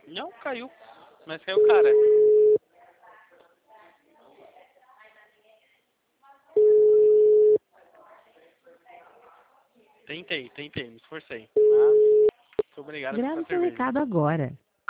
Não, caiu. Mas caiu, cara. Tentei, me esforcei. Mas, muito obrigado por Grave essa seu cerveja. recado agora.